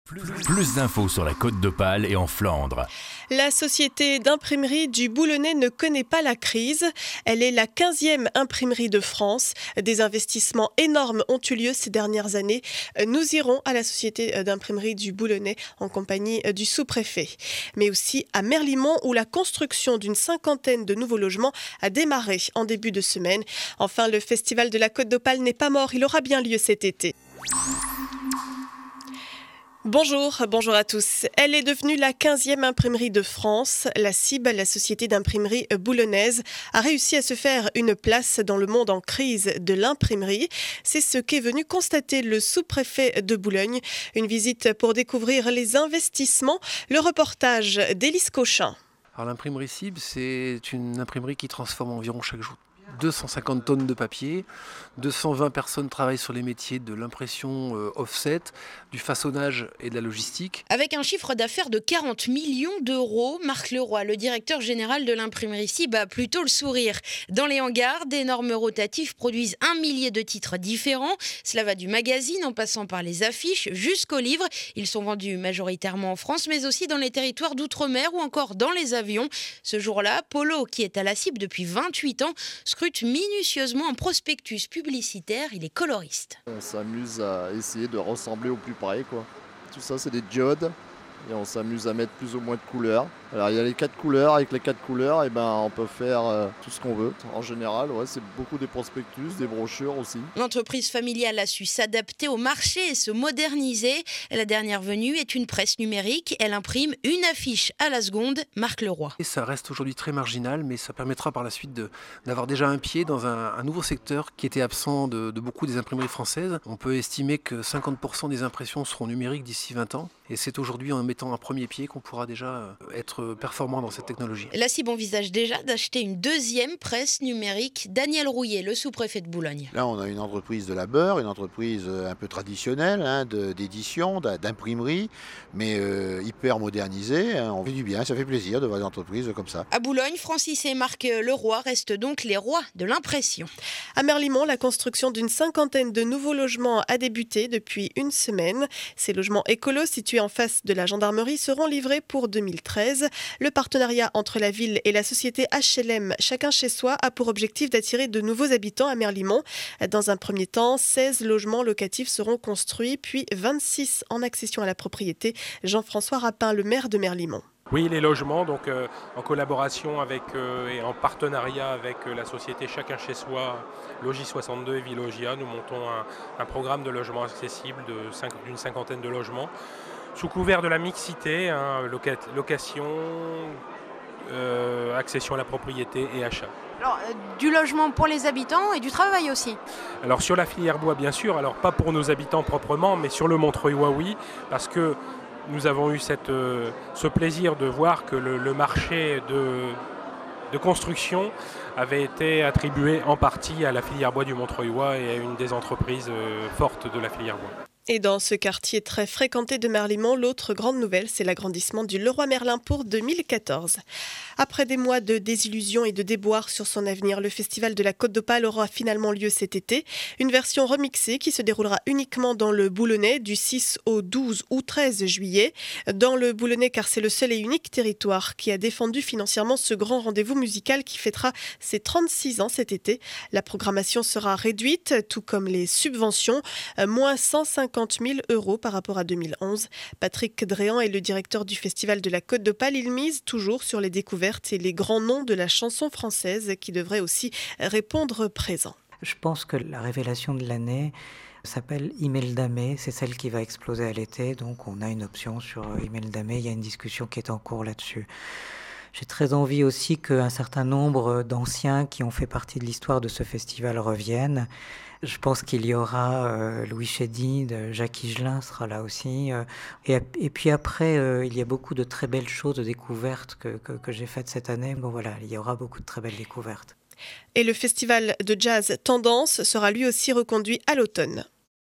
Plus d'infos sur la Côte d'Opale et en Flandre. La société d'imprimerie du Boulonnais ne connaît pas la crise. Elle est la 15e imprimerie de France. Des investissements énormes ont eu lieu ces dernières années. Nous irons à la société d'imprimerie du Boulonnais en compagnie du sous-préfet. Mais aussi à Merlimont où la construction d'une 50aine de nouveaux logements a démarré en début de semaine. Enfin, le festival de la Côte d'Opale n'est pas mort. Il aura bien lieu cet été. Bonjour à tous. Elle est devenue la 15e imprimerie de France. La CIB, la société d'imprimerie boulonnaise, a réussi à se faire une place dans le monde en crise de l'imprimerie. C'est ce qu'est venu constater le sous-préfet de Boulogne. Une visite pour découvrir les investissements. Le reportage d'Élise Cochin. Alors l'imprimerie CIB, c'est une imprimerie qui transforme environ chaque jour 250 tonnes de papier, 220 personnes travaillent sur les métiers de l'impression offset, du façonnage et de la logistique. Avec un chiffre d'affaires de 40 millions d'euros, Marc Leroy, le directeur général de l'imprimerie CIB, a plutôt le sourire. Dans les hangars, d'énormes rotatifs produisent 1 millier de titres différents. Cela va du magazine en passant par les affiches jusqu'aux livres. Ils sont vendus majoritairement en France, mais aussi dans les territoires d'outre-mer ou encore dans les avions. Ce jour-là, Polo, qui est à la CIB depuis 28 ans, scrute minutieusement un prospectus publicitaire. Il est coloriste. On s'amuse à essayer de ressembler au plus près, quoi. Tout ça, c'est des diodes et on s'amuse à mettre plus ou moins de couleurs. Alors, il y a les 4 couleurs. Avec les 4 couleurs, on peut faire tout ce qu'on veut. En général, c'est beaucoup des prospectus, des brochures aussi. L'entreprise familiale a su s'adapter au marché et se moderniser. La dernière venue est une presse numérique. Elle imprime une affiche à la seconde. Marc Leroy. Et ça reste aujourd'hui très marginal, mais ça permettra par la suite d'avoir déjà un pied dans un nouveau secteur qui était absent de beaucoup des imprimeries françaises. On peut estimer que 50% des impressions seront numériques d'ici 20 ans. Et c'est aujourd'hui en mettant un premier pied qu'on pourra déjà être performant dans cette technologie. La CIB envisage déjà d'acheter une deuxième presse numérique. Daniel Rouillet, le sous-préfet de Boulogne. Là, on a une entreprise de labeur, une entreprise un peu traditionnelle, d'édition, d'imprimerie, mais hyper modernisée. On fait du bien, ça fait plaisir de voir des entreprises comme ça. À Boulogne, Francis et Marc Leroy restent donc les rois de l'impression. À Merlimont, la construction d'une 50aine de nouveaux logements a débuté depuis une semaine. Ces logements écolos situés en face de la gendarmerie seront livrés pour 2013. Le partenariat entre la ville et la société HLM Chacun chez soi a pour objectif d'attirer de nouveaux habitants à Merlimont. Dans un premier temps, 16 logements locatifs seront construits, puis 26 en accession à la propriété. Jean-François Rapin, le maire de Merlimont. Oui, les logements, donc en collaboration avec et en partenariat avec la société Chacun chez soi, Logis 62 et Villogia, nous montons un programme de logements accessibles d'une 50aine de logements, sous couvert de la mixité, location, accession à la propriété et achat. Alors, du logement pour les habitants et du travail aussi. Alors sur la filière bois, bien sûr, alors pas pour nos habitants proprement, mais sur le Montreuil-Oie, oui, parce que nous avons eu ce plaisir de voir que le marché de construction avait été attribué en partie à la filière bois du Montreuil-Oie et à une des entreprises fortes de la filière bois. Et dans ce quartier très fréquenté de Merlimont, l'autre grande nouvelle, c'est l'agrandissement du Leroy Merlin pour 2014. Après des mois de désillusion et de déboire sur son avenir, le festival de la Côte d'Opale aura finalement lieu cet été. Une version remixée qui se déroulera uniquement dans le Boulonnais du 6 au 12 ou 13 juillet. Dans le Boulonnais, car c'est le seul et unique territoire qui a défendu financièrement ce grand rendez-vous musical qui fêtera ses 36 ans cet été. La programmation sera réduite, tout comme les subventions, moins 150 000 € par rapport à 2011. Patrick Dréan est le directeur du Festival de la Côte d'Opale. Il mise toujours sur les découvertes et les grands noms de la chanson française qui devraient aussi répondre présent. Je pense que la révélation de l'année s'appelle Imelda May. C'est celle qui va exploser à l'été. Donc on a une option sur Imelda May. Il y a une discussion qui est en cours là-dessus. J'ai très envie aussi qu'un certain nombre d'anciens qui ont fait partie de l'histoire de ce festival reviennent. Je pense qu'il y aura Louis Chédid, Jacques Higelin sera là aussi. Et puis après, il y a beaucoup de très belles choses, de découvertes que j'ai faites cette année. Bon voilà, il y aura beaucoup de très belles découvertes. Et le festival de jazz Tendance sera lui aussi reconduit à l'automne.